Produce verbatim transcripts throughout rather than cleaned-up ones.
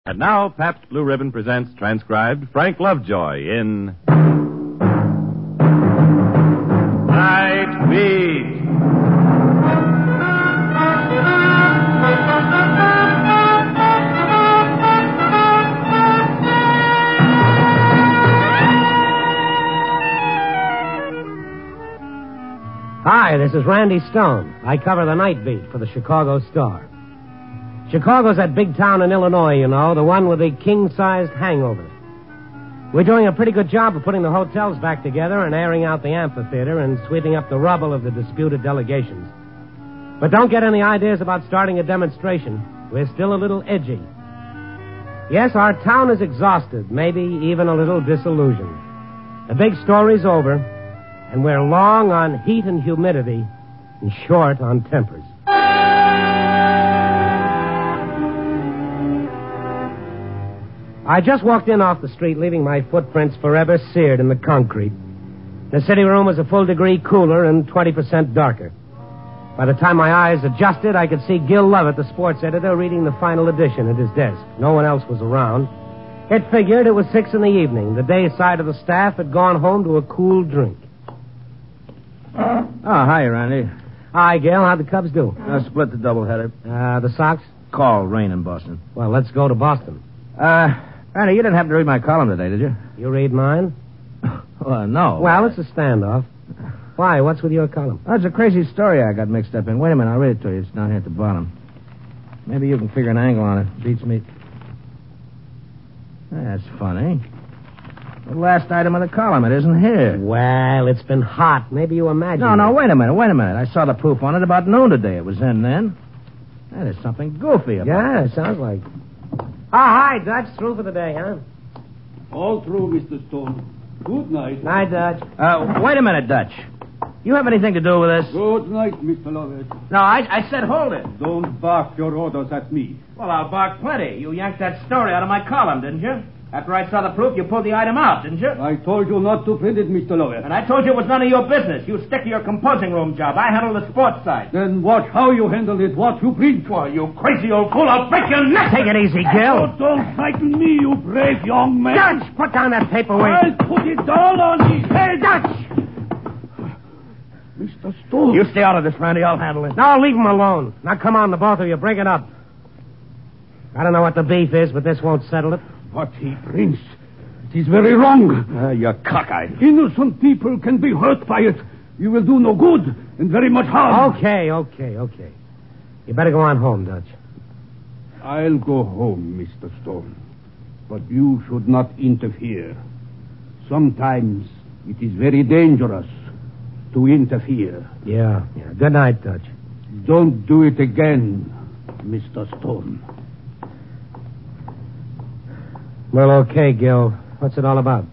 And now, Pabst Blue Ribbon presents, transcribed, Frank Lovejoy in Night Beat. Hi, this is Randy Stone. I cover the Night Beat for the Chicago Star. Chicago's that big town in Illinois, you know, the one with the king-sized hangover. We're doing a pretty good job of putting the hotels back together and airing out the amphitheater and sweeping up the rubble of the disputed delegations. But don't get any ideas about starting a demonstration. We're still a little edgy. Yes, our town is exhausted, maybe even a little disillusioned. The big story's over, and we're long on heat and humidity and short on tempers. I just walked in off the street, leaving my footprints forever seared in the concrete. The city room was a full degree cooler and twenty percent darker. By the time my eyes adjusted, I could see Gil Lovett, the sports editor, reading the final edition at his desk. No one else was around. It figured it was six in the evening. The day side of the staff had gone home to a cool drink. Oh, hi, Randy. Hi, Gil. How'd the Cubs do? I split the doubleheader. Uh, the Sox? Call, rain in Boston. Well, let's go to Boston. Uh... Randy, you didn't happen to read my column today, did you? You read mine? Well, no. Well, it's a standoff. Why? What's with your column? That's a crazy story I got mixed up in. Wait a minute, I'll read it to you. It's down here at the bottom. Maybe you can figure an angle on it. Beats me. That's funny. The last item of the column, it isn't here. Well, it's been hot. Maybe you imagine. No, no, wait a minute, wait a minute. I saw the proof on it about noon today. It was in then. That is something goofy about Yeah, it. it sounds like. Oh, hi, Dutch. Through for the day, huh? All through, Mister Stone. Good night. Night, Dutch. Uh, wait a minute, Dutch. You have anything to do with this? Good night, Mister Lovett. No, I, I said hold it. Don't bark your orders at me. Well, I'll bark plenty. You yanked that story out of my column, didn't you? After I saw the proof, you pulled the item out, didn't you? I told you not to print it, Mister Lovett. And I told you it was none of your business. You stick to your composing room job. I handle the sports side. Then watch how you handle it, what you print. Well, you crazy old fool, I'll break your neck. Take it easy, Gil. Oh, don't frighten me, you brave young man. Dutch, put down that paperweight. I'll put it down on his head. Dutch! Mister Stone. You stay out of this, Randy. I'll handle it. No, leave him alone. Now, come on, the both of you. Break it up. I don't know what the beef is, but this won't settle it. What he prints, it is very wrong. Uh, you're cockeyed. Innocent people can be hurt by it. You will do no good and very much harm. Okay, okay, okay. You better go on home, Dutch. I'll go home, Mister Stone. But you should not interfere. Sometimes it is very dangerous to interfere. Yeah, yeah. Good night, Dutch. Don't do it again, Mister Stone. Well, okay, Gil. What's it all about?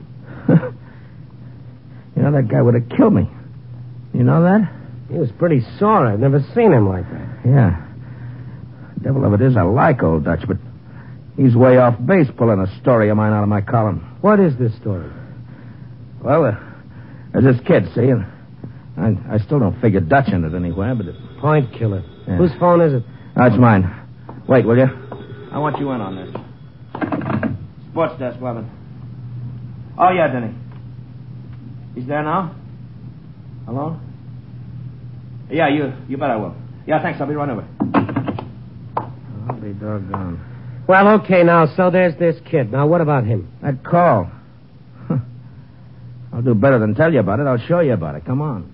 You know, that guy would have killed me. You know that? He was pretty sore. I've never seen him like that. Yeah. Devil of it is, I like old Dutch, but he's way off base pulling a story of mine out of my column. What is this story? Well, uh, there's this kid, see, and I, I still don't figure Dutch in it anywhere, but... It, Point killer. Yeah. Whose phone is it? That's mine. Wait, will you? I want you in on this. Sports desk, Levin. Oh, yeah, Denny. He's there now? Alone? Yeah, you you bet I will. Yeah, thanks. I'll be right over. I'll be doggone. Well, okay, now, so there's this kid. Now, what about him? That call. I'll do better than tell you about it. I'll show you about it. Come on.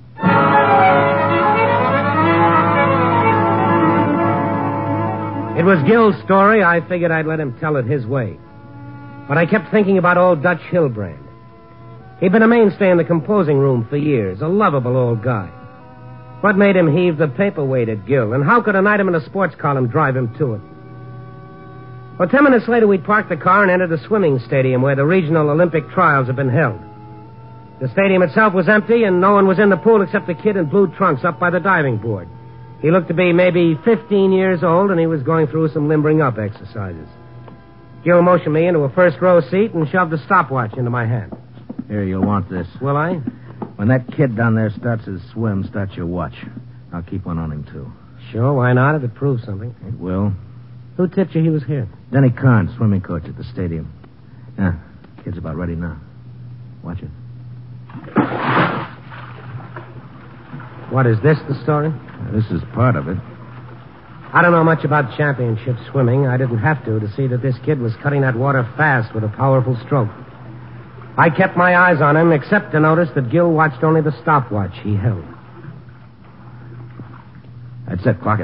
It was Gil's story. I figured I'd let him tell it his way. But I kept thinking about old Dutch Hillbrand. He'd been a mainstay in the composing room for years, a lovable old guy. What made him heave the paperweight at Gil, and how could an item in a sports column drive him to it? Well, ten minutes later, we parked the car and entered the swimming stadium where the regional Olympic trials had been held. The stadium itself was empty, and no one was in the pool except the kid in blue trunks up by the diving board. He looked to be maybe fifteen years old, and he was going through some limbering up exercises. Gil motioned me into a first-row seat and shoved a stopwatch into my hand. Here, you'll want this. Will I? When that kid down there starts his swim, start your watch. I'll keep one on him, too. Sure, why not, if it proves something. It will. Who tipped you he was here? Denny Carnes, swimming coach at the stadium. Yeah, kid's about ready now. Watch it. What, is this the story? Now, this is part of it. I don't know much about championship swimming. I didn't have to to see that this kid was cutting that water fast with a powerful stroke. I kept my eyes on him, except to notice that Gil watched only the stopwatch he held. That's it. Clock it.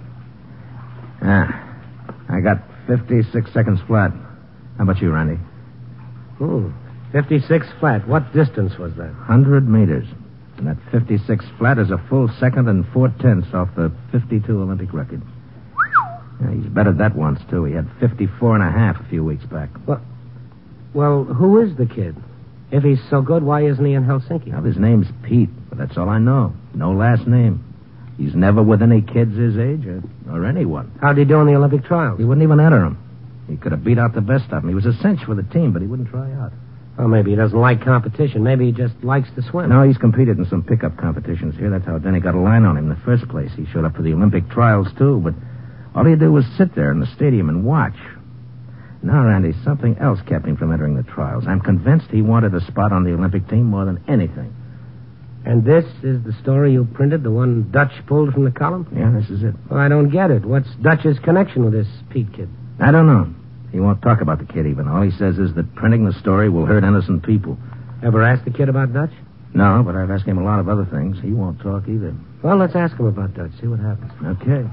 Ah, I got fifty-six seconds flat. How about you, Randy? Hmm. fifty-six flat. What distance was that? one hundred meters. And that fifty-six flat is a full second and four-tenths off the fifty-two Olympic record. Yeah, he's bettered that once, too. He had fifty-four and a half a few weeks back. Well, well, who is the kid? If he's so good, why isn't he in Helsinki? Well, his name's Pete, but that's all I know. No last name. He's never with any kids his age or, or anyone. How'd he do in the Olympic trials? He wouldn't even enter them. He could have beat out the best of them. He was a cinch for the team, but he wouldn't try out. Well, maybe he doesn't like competition. Maybe he just likes to swim. No, he's competed in some pickup competitions here. That's how Denny got a line on him in the first place. He showed up for the Olympic trials, too, but all he'd do was sit there in the stadium and watch. Now, Randy, something else kept him from entering the trials. I'm convinced he wanted a spot on the Olympic team more than anything. And this is the story you printed, the one Dutch pulled from the column? Yeah, this is it. Well, I don't get it. What's Dutch's connection with this Pete kid? I don't know. He won't talk about the kid even. All he says is that printing the story will hurt innocent people. Ever asked the kid about Dutch? No, but I've asked him a lot of other things. He won't talk either. Well, let's ask him about Dutch, see what happens. Okay.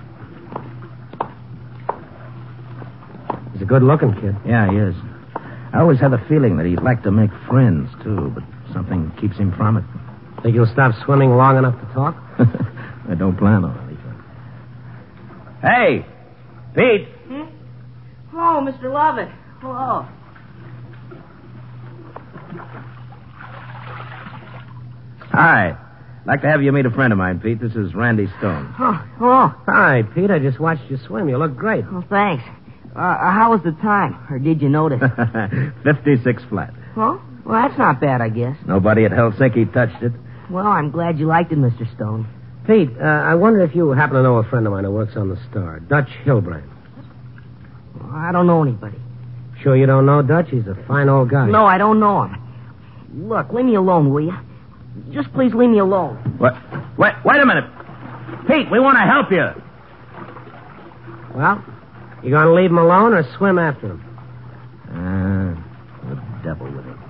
He's a good-looking kid. Yeah, he is. I always had a feeling that he'd like to make friends, too, but something keeps him from it. Think he'll stop swimming long enough to talk? I don't plan on anything. Hey, Pete. Hmm? Hello, Mister Lovett. Hello. Hi. I'd like to have you meet a friend of mine, Pete. This is Randy Stone. Oh, hello. Hi, Pete. I just watched you swim. You look great. Oh, thanks. Uh, uh, how was the time? Or did you notice? fifty-six flat. Well, well, that's not bad, I guess. Nobody at Helsinki touched it. Well, I'm glad you liked it, Mister Stone. Pete, uh, I wonder if you happen to know a friend of mine who works on the Star, Dutch Hilbrand. Well, I don't know anybody. Sure you don't know Dutch? He's a fine old guy. No, I don't know him. Look, leave me alone, will you? Just please leave me alone. What? Wait, wait a minute. Pete, we want to help you. Well, you going to leave him alone or swim after him? Ah, uh, the devil with him.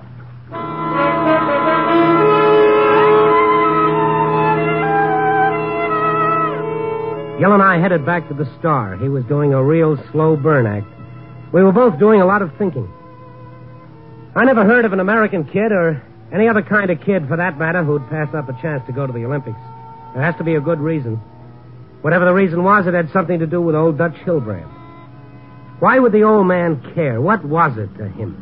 Gil and I headed back to the Star. He was doing a real slow burn act. We were both doing a lot of thinking. I never heard of an American kid, or any other kind of kid for that matter, who'd pass up a chance to go to the Olympics. There has to be a good reason. Whatever the reason was, it had something to do with old Dutch Hilbrand. Why would the old man care? What was it to him?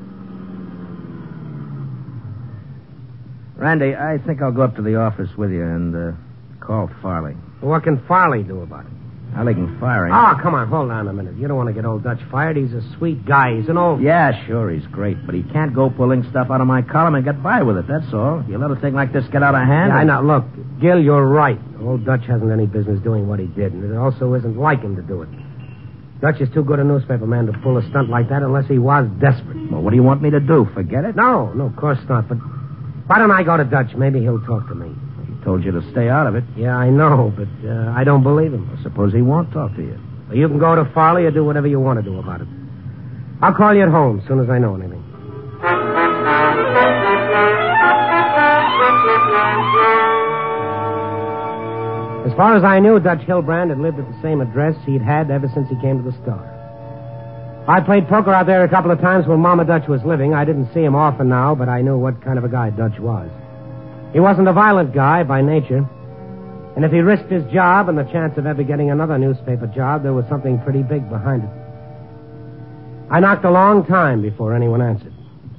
Randy, I think I'll go up to the office with you and uh, call Farley. What can Farley do about it? Well, he can fire him. Oh, come on, hold on a minute. You don't want to get old Dutch fired. He's a sweet guy. He's an old... Yeah, sure, he's great, but he can't go pulling stuff out of my column and get by with it, that's all. You let a thing like this get out of hand... Yeah, I and... know. Look, Gil, you're right. Old Dutch hasn't any business doing what he did, and it also isn't like him to do it. Dutch is too good a newspaper man to pull a stunt like that unless he was desperate. Well, what do you want me to do, forget it? No, no, of course not, but why don't I go to Dutch? Maybe he'll talk to me. He told you to stay out of it. Yeah, I know, but uh, I don't believe him. Well, suppose he won't talk to you. Well, you can go to Farley or do whatever you want to do about it. I'll call you at home as soon as I know anything. As far as I knew, Dutch Hilbrand had lived at the same address he'd had ever since he came to the Star. I played poker out there a couple of times when Mama Dutch was living. I didn't see him often now, but I knew what kind of a guy Dutch was. He wasn't a violent guy by nature. And if he risked his job and the chance of ever getting another newspaper job, there was something pretty big behind it. I knocked a long time before anyone answered.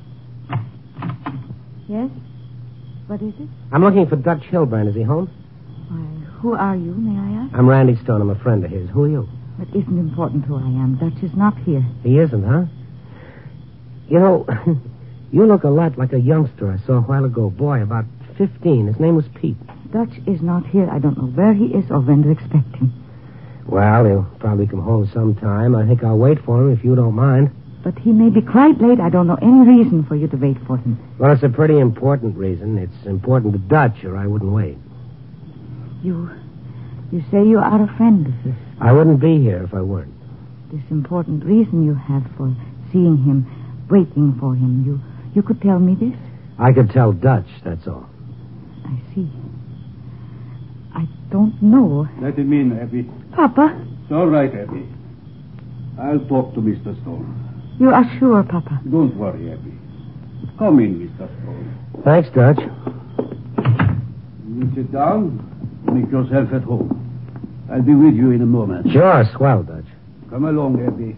Yes? What is it? I'm looking for Dutch Hilbrand. Is he home? Why, who are you, may I ask? I'm Randy Stone. I'm a friend of his. Who are you? It isn't important who I am. Dutch is not here. He isn't, huh? You know, you look a lot like a youngster I saw a while ago. Boy, about fifteen. His name was Pete. Dutch is not here. I don't know where he is or when to expect him. Well, he'll probably come home sometime. I think I'll wait for him if you don't mind. But he may be quite late. I don't know any reason for you to wait for him. Well, it's a pretty important reason. It's important to Dutch, or I wouldn't wait. You... You say you are a friend of his. I wouldn't be here if I weren't. This important reason you have for seeing him, waiting for him, you, you could tell me this? I could tell Dutch, that's all. I see. I don't know. Let him in, Abby. Papa? It's all right, Abby. I'll talk to Mister Stone. You are sure, Papa? Don't worry, Abby. Come in, Mister Stone. Thanks, Dutch. You sit down. Make yourself at home. I'll be with you in a moment. Sure, swell, Dutch. Come along, Abby.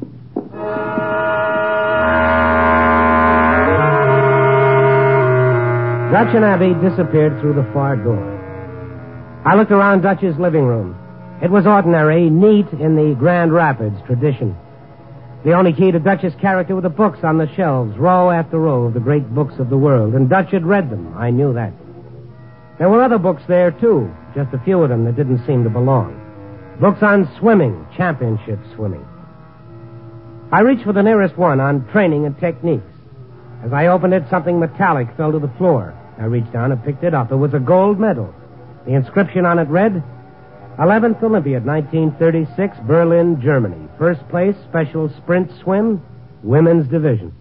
Dutch and Abby disappeared through the far door. I looked around Dutch's living room. It was ordinary, neat in the Grand Rapids tradition. The only key to Dutch's character were the books on the shelves, row after row of the great books of the world, and Dutch had read them. I knew that. There were other books there, too, just a few of them that didn't seem to belong. Books on swimming, championship swimming. I reached for the nearest one on training and techniques. As I opened it, something metallic fell to the floor. I reached down and picked it up. It was a gold medal. The inscription on it read, eleventh Olympiad, nineteen thirty-six, Berlin, Germany. First place, special sprint swim, women's division.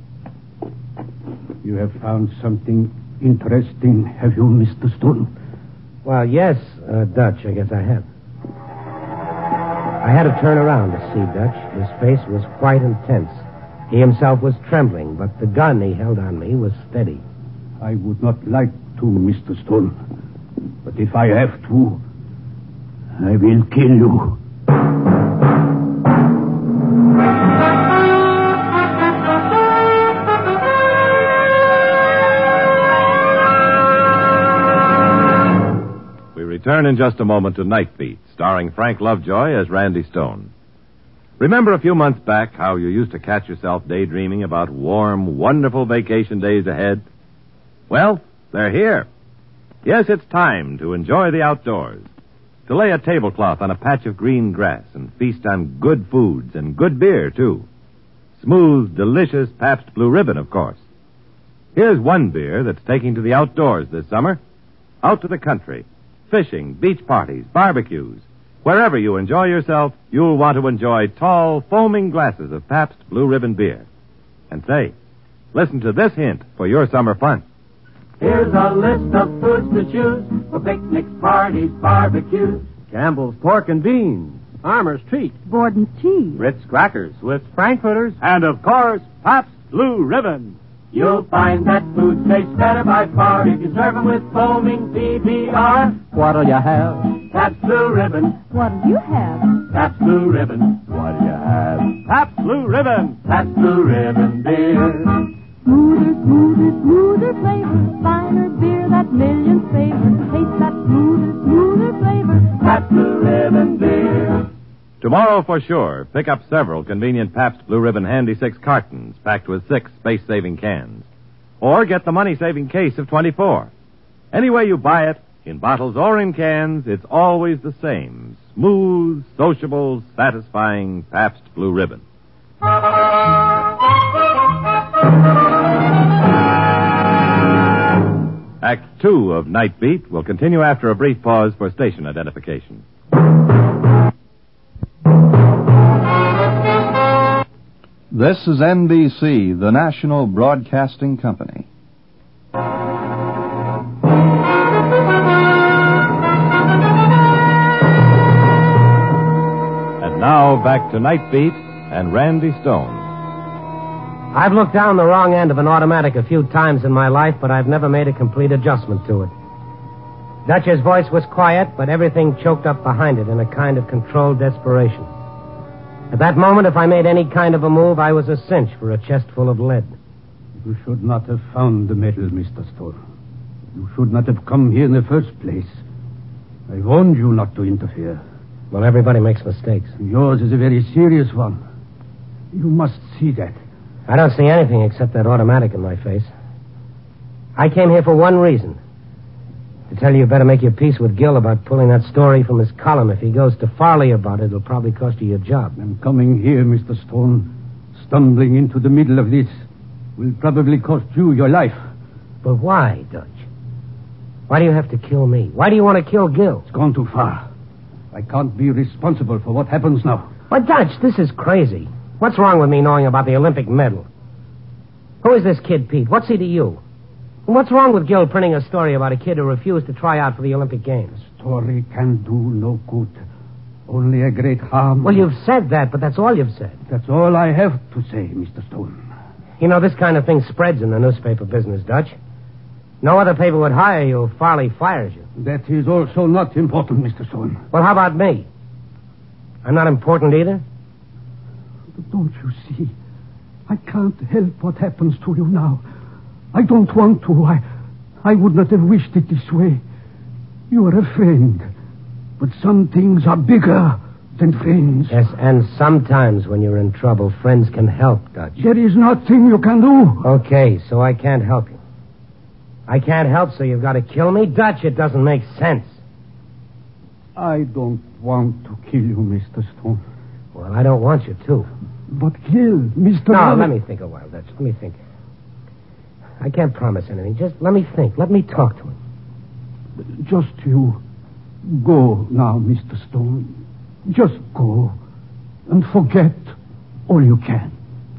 You have found something interesting, have you, Mister Stone? Well, yes, uh, Dutch, I guess I have. I had to turn around to see Dutch. His face was quite intense. He himself was trembling, but the gun he held on me was steady. I would not like to, Mister Stone. But if I have to, I will kill you. We return in just a moment to Night Beat, starring Frank Lovejoy as Randy Stone. Remember a few months back how you used to catch yourself daydreaming about warm, wonderful vacation days ahead? Well, they're here. Yes, it's time to enjoy the outdoors, to lay a tablecloth on a patch of green grass and feast on good foods and good beer, too. Smooth, delicious Pabst Blue Ribbon, of course. Here's one beer that's taking to the outdoors this summer. Out to the country. Fishing, beach parties, barbecues. Wherever you enjoy yourself, you'll want to enjoy tall, foaming glasses of Pabst Blue Ribbon beer. And say, listen to this hint for your summer fun. Here's a list of foods to choose for picnics, parties, barbecues. Campbell's Pork and Beans, Armour's Treat, Borden's Cheese, Ritz Crackers, Swiss Frankfurters, and, of course, Pabst Blue Ribbon. You'll find that food tastes better by far if you serve them with foaming P B R. What'll you have? Pabst Blue Ribbon. What'll you have? Pabst Blue Ribbon. What'll you have? Pabst Blue Ribbon. Pabst Blue Ribbon beer. Smoother, smoother, smoother flavor. Finer beer that millions favor. Taste that smoother, smoother flavor. Pabst Blue Ribbon beer. Tomorrow, for sure, pick up several convenient Pabst Blue Ribbon Handy Six cartons packed with six space-saving cans. Or get the money-saving case of twenty-four. Any way you buy it, in bottles or in cans, it's always the same. Smooth, sociable, satisfying Pabst Blue Ribbon. Act two of Night Beat will continue after a brief pause for station identification. This is N B C, the national broadcasting company. And now back to Night Beat and Randy Stone. I've looked down the wrong end of an automatic a few times in my life, but I've never made a complete adjustment to it. Dutch's voice was quiet, but everything choked up behind it in a kind of controlled desperation. At that moment, if I made any kind of a move, I was a cinch for a chest full of lead. You should not have found the medal, Mister Stone. You should not have come here in the first place. I warned you not to interfere. Well, everybody makes mistakes. Yours is a very serious one. You must see that. I don't see anything except that automatic in my face. I came here for one reason. I tell you, you better make your peace with Gil about pulling that story from his column. If he goes to Farley about it, it'll probably cost you your job. And coming here, Mister Stone, stumbling into the middle of this, will probably cost you your life. But why, Dutch? Why do you have to kill me? Why do you want to kill Gil? It's gone too far. I can't be responsible for what happens now. But, Dutch, this is crazy. What's wrong with me knowing about the Olympic medal? Who is this kid, Pete? What's he to you? And what's wrong with Gil printing a story about a kid who refused to try out for the Olympic Games? Story can do no good. Only a great harm. Well, you've said that, but that's all you've said. That's all I have to say, Mister Stone. You know, this kind of thing spreads in the newspaper business, Dutch. No other paper would hire you if Farley fires you. That is also not important, Mister Stone. Well, how about me? I'm not important either? But don't you see? I can't help what happens to you now. I don't want to. I, I would not have wished it this way. You are a friend. But some things are bigger than friends. Yes, and sometimes when you're in trouble, friends can help, Dutch. There is nothing you can do. Okay, so I can't help you. I can't help, so you've got to kill me? Dutch, it doesn't make sense. I don't want to kill you, Mister Stone. Well, I don't want you to. But Gil, Mister No, let me think a while, Dutch. Let me think. I can't promise anything. Just let me think. Let me talk to him. Just you. Go now, Mister Stone. Just go. And forget all you can.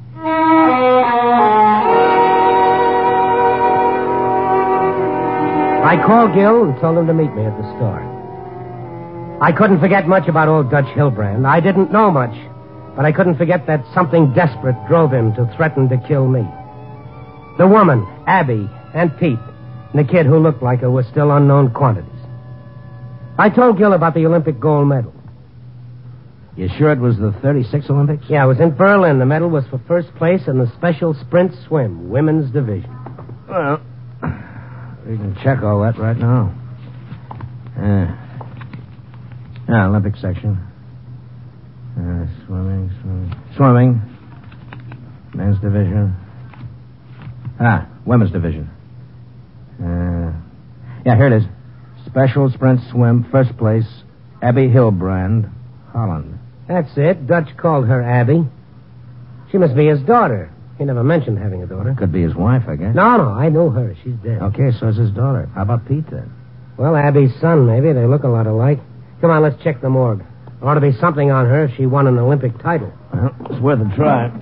I called Gil and told him to meet me at the store. I couldn't forget much about old Dutch Hilbrand. I didn't know much, but I couldn't forget that something desperate drove him to threaten to kill me. The woman, Abby, and Pete, and the kid who looked like her were still unknown quantities. I told Gil about the Olympic gold medal. You sure it was the thirty-six Olympics? Yeah, it was in Berlin. The medal was for first place in the special sprint swim, women's division. Well, we can check all that right now. Uh, yeah, Olympic section. Uh, swimming, swimming. Swimming. Men's division. Ah, women's division. Uh, yeah, here it is. Special sprint swim, first place, Abby Hilbrand, Holland. That's it. Dutch called her Abby. She must be his daughter. He never mentioned having a daughter. Could be his wife, I guess. No, no, I know her. She's dead. Okay, so is his daughter. How about Pete, then? Well, Abby's son, maybe. They look a lot alike. Come on, let's check the morgue. There ought to be something on her if she won an Olympic title. Well, it's worth a try.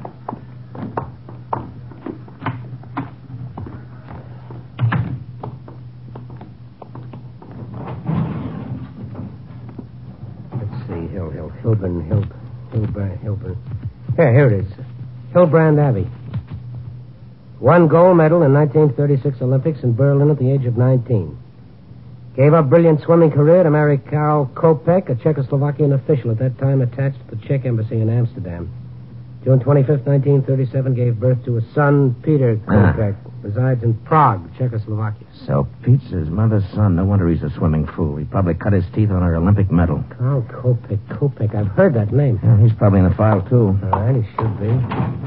Let's see. Hill, Hill, Hilburn, Hill, Hilburn, Hilburn. Here, here it is. Hilbrand Abbey. Won gold medal in nineteen thirty-six Olympics in Berlin at the age of nineteen. Gave up brilliant swimming career to marry Karl Kopek, a Czechoslovakian official at that time attached to the Czech embassy in Amsterdam. June twenty-fifth, nineteen thirty-seven, gave birth to a son, Peter Kopek. Ah. Resides in Prague, Czechoslovakia. So Pete's his mother's son. No wonder he's a swimming fool. He probably cut his teeth on her Olympic medal. Karl Kopek, Kopek. I've heard that name. Yeah, he's probably in the file, too. All right, he should be.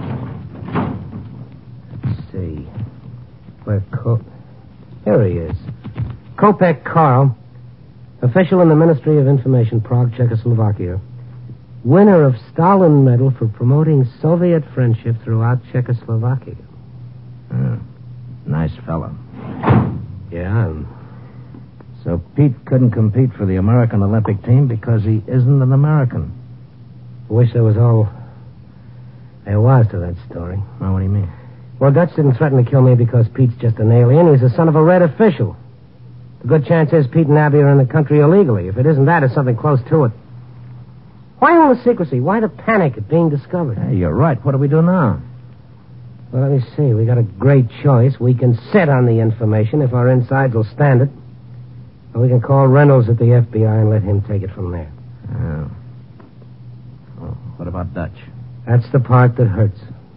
Let's see. Where Co... Here he is. Kopek Karl, official in the Ministry of Information, Prague, Czechoslovakia. Winner of Stalin Medal for promoting Soviet friendship throughout Czechoslovakia. Uh, nice fellow. Yeah, and... So Pete couldn't compete for the American Olympic team because he isn't an American. I wish there was all there was to that story. Well, what do you mean? Well, Dutch didn't threaten to kill me because Pete's just an alien. He's the son of a red official. The good chance is Pete and Abby are in the country illegally. If it isn't that, it's something close to it. Why all the secrecy? Why the panic at being discovered? Hey, you're right. What do we do now? Well, let me see. We got a great choice. We can sit on the information if our insides will stand it. Or we can call Reynolds at the F B I and let him take it from there. Oh. Well, what about Dutch? That's the part that hurts.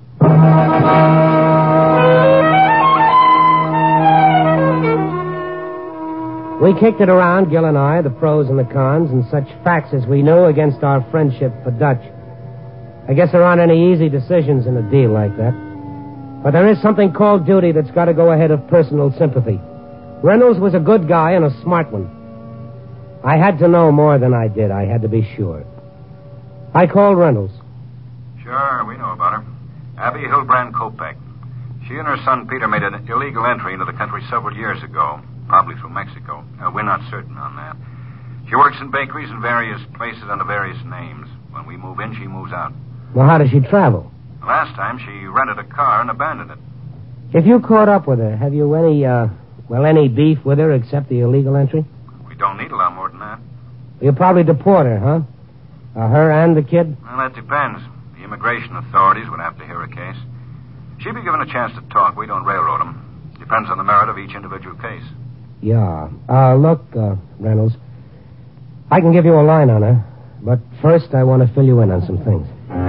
We kicked it around, Gil and I, the pros and the cons, and such facts as we knew against our friendship for Dutch. I guess there aren't any easy decisions in a deal like that. But there is something called duty that's got to go ahead of personal sympathy. Reynolds was a good guy and a smart one. I had to know more than I did. I had to be sure. I called Reynolds. Sure, we know about her. Abby Hilbrand Kopek. She and her son Peter made an illegal entry into the country several years ago, probably through Mexico. Uh, we're not certain on that. She works in bakeries in various places under various names. When we move in, she moves out. Well, how does she travel? The last time, she rented a car and abandoned it. If you caught up with her, have you any, uh, well, any beef with her except the illegal entry? We don't need a lot more than that. You'll probably deport her, huh? Uh, her and the kid? Well, that depends. The immigration authorities would have to hear a case. She'd be given a chance to talk. We don't railroad them. Depends on the merit of each individual case. Yeah. Uh, look, uh, Reynolds, I can give you a line on her, but first I want to fill you in on some things.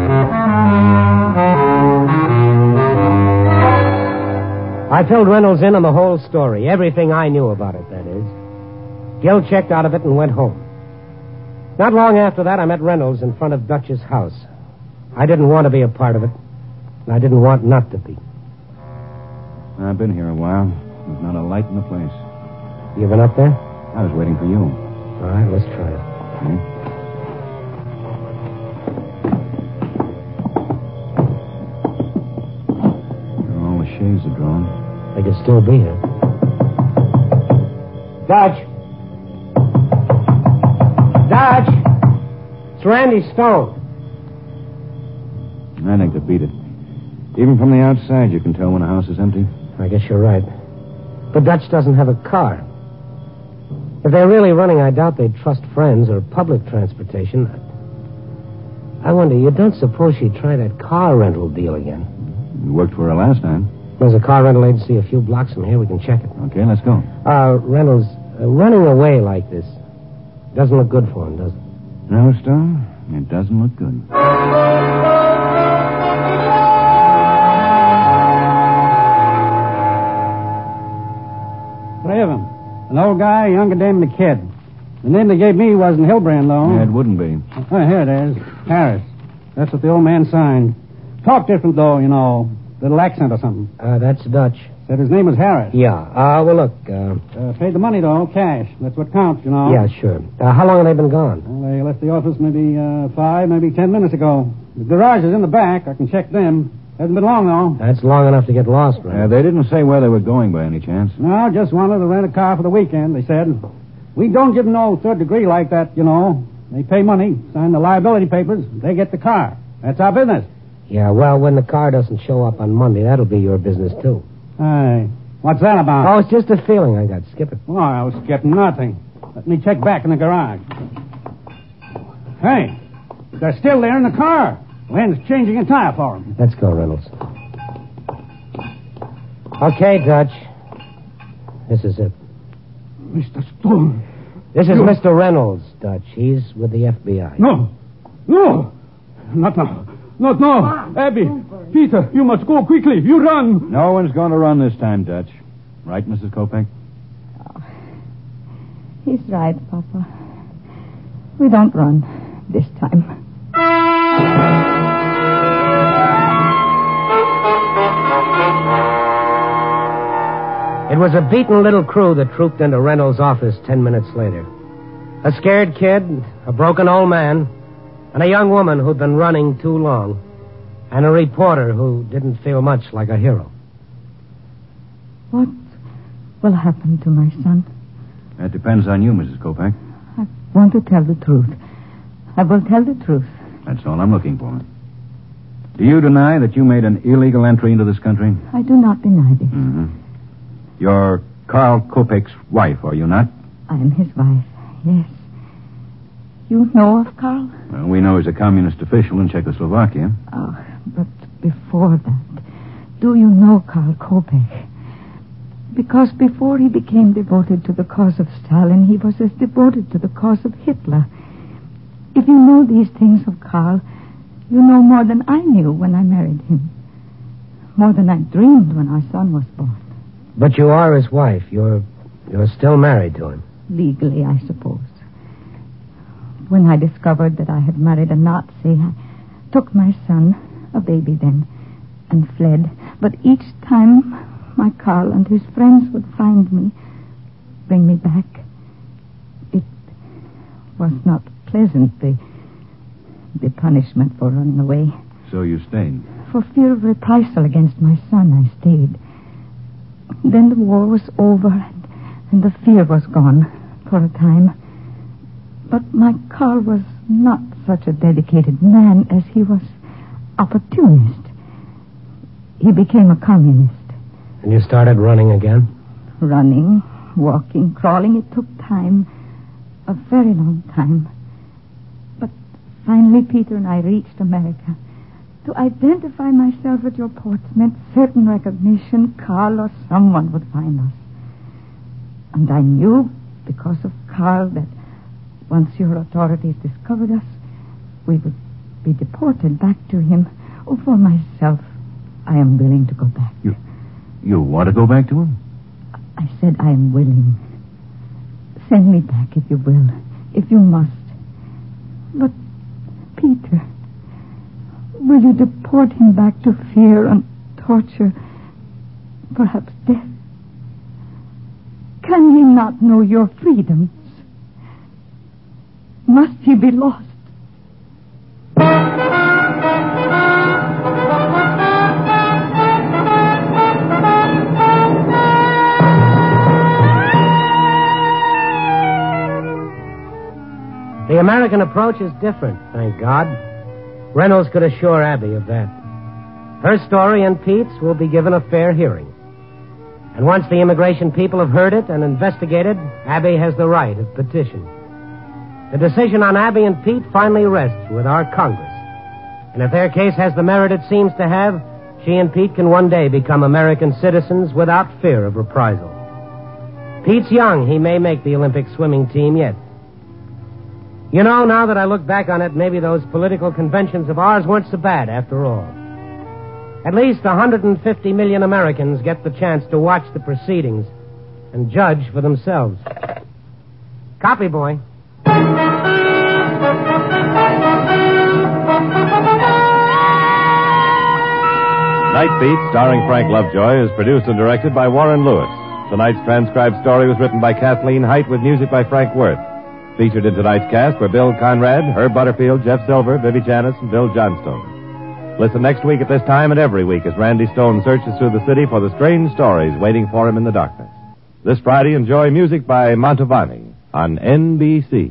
I filled Reynolds in on the whole story, everything I knew about it, that is. Gil checked out of it and went home. Not long after that, I met Reynolds in front of Dutch's house. I didn't want to be a part of it, and I didn't want not to be. I've been here a while. There's not a light in the place. You been up there? I was waiting for you. All right, let's try it. Okay. All the shades are drawn. They could still be here. Dutch! Dutch! It's Randy Stone. I think they beat it. Even from the outside, you can tell when a house is empty. I guess you're right. But Dutch doesn't have a car. If they're really running, I doubt they'd trust friends or public transportation. I wonder, you don't suppose she'd try that car rental deal again? It worked for her last time. There's a car rental agency a few blocks from here. We can check it. Okay, let's go. Uh, Reynolds, uh, running away like this doesn't look good for him, does it? No, Stone, it doesn't look good. Three of them. An old guy, a younger dame, and a kid. The name they gave me wasn't Hilbrand, though. Yeah, it wouldn't be. Oh, here it is. Harris. That's what the old man signed. Talk different, though, you know. Little accent or something. Uh, that's Dutch. Said his name was Harris. Yeah. Uh, well, look, uh... uh paid the money, though, cash. That's what counts, you know. Yeah, sure. Uh, how long have they been gone? Well, they left the office maybe uh, five, maybe ten minutes ago. The garage is in the back. I can check them. Hasn't been long, though. That's long enough to get lost, right? Uh, they didn't say where they were going by any chance. No, just wanted to rent a car for the weekend, they said. We don't give them no third degree like that, you know. They pay money, sign the liability papers, they get the car. That's our business. Yeah, well, when the car doesn't show up on Monday, that'll be your business, too. Hey, what's that about? Oh, it's just a feeling I got. Skip it. Oh, I was skipping nothing. Let me check back in the garage. Hey, they're still there in the car. Len's changing a tire for them. Let's go, Reynolds. Okay, Dutch. This is it. Mister Stone. This is you... Mister Reynolds, Dutch. He's with the F B I. No. No. Not now. Not now. Abby. Peter, you must go quickly. You run. No one's going to run this time, Dutch. Right, Missus Kopek? Oh, he's right, Papa. We don't run this time. It was a beaten little crew that trooped into Reynolds' office ten minutes later. A scared kid, a broken old man, and a young woman who'd been running too long, and a reporter who didn't feel much like a hero. What will happen to my son? That depends on you, Missus Kopek. I want to tell the truth. I will tell the truth. That's all I'm looking for. Do you deny that you made an illegal entry into this country? I do not deny this. Mm-hmm. You're Carl Kopek's wife, are you not? I am his wife, yes. You know of Carl? Well, we know he's a communist official in Czechoslovakia. Oh, but before that, do you know Carl Kopek? Because before he became devoted to the cause of Stalin, he was as devoted to the cause of Hitler. If you know these things of Carl, you know more than I knew when I married him. More than I dreamed when our son was born. But you are his wife. You're you're still married to him. Legally, I suppose. When I discovered that I had married a Nazi, I took my son, a baby then, and fled. But each time my Carl and his friends would find me, bring me back. It was not pleasant, the, the punishment for running away. So you stayed? For fear of reprisal against my son, I stayed. Then the war was over, and, and the fear was gone for a time. But my Carl was not such a dedicated man as he was opportunist. He became a communist. And you started running again? Running, walking, crawling. It took time. A very long time. But finally, Peter and I reached America. To identify myself at your ports meant certain recognition. Carl or someone would find us. And I knew, because of Carl, that once your authorities discovered us, we would be deported back to him. Oh, for myself, I am willing to go back. You, you want to go back to him? I said I am willing. Send me back if you will, if you must. But, Peter, will you deport him back to fear and torture, perhaps death? Can he not know your freedoms? Must he be lost? The American approach is different, thank God. Reynolds could assure Abby of that. Her story and Pete's will be given a fair hearing. And once the immigration people have heard it and investigated, Abby has the right of petition. The decision on Abby and Pete finally rests with our Congress. And if their case has the merit it seems to have, she and Pete can one day become American citizens without fear of reprisal. Pete's young. He may make the Olympic swimming team yet. You know, now that I look back on it, maybe those political conventions of ours weren't so bad after all. At least one hundred fifty million Americans get the chance to watch the proceedings and judge for themselves. Copy, boy. Night Beat, starring Frank Lovejoy, is produced and directed by Warren Lewis. Tonight's transcribed story was written by Kathleen Height with music by Frank Worth. Featured in tonight's cast were Bill Conrad, Herb Butterfield, Jeff Silver, Vivi Janis, and Bill Johnstone. Listen next week at this time and every week as Randy Stone searches through the city for the strange stories waiting for him in the darkness. This Friday, enjoy music by Mantovani on N B C.